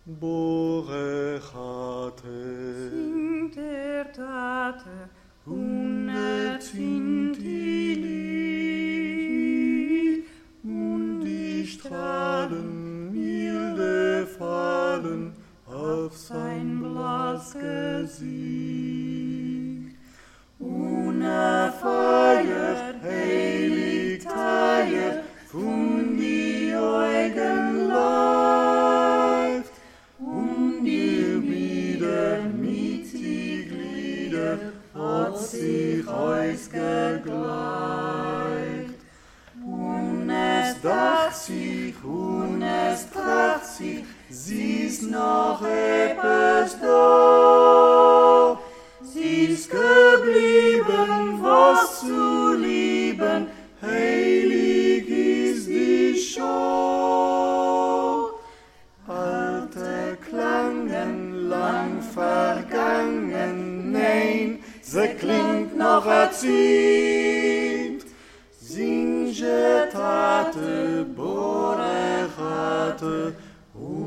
Borechate. Singt der Tate, 120 Lied, und die Strahlen milde fallen auf sein blass Gesicht. Unerfeuert, heilig Teier, von die Augen läuft, und ihr wieder mit die Glieder hat sich ausgegleicht. Und es dacht sich, und es tracht sich, sie ist noch etwas da. Sie ist geblieben, was zu lieben, heilig ist die Schau. Alte Klangen, lang vergangen, nein, sie klingt noch erzieht. Singe Tate, Borechate,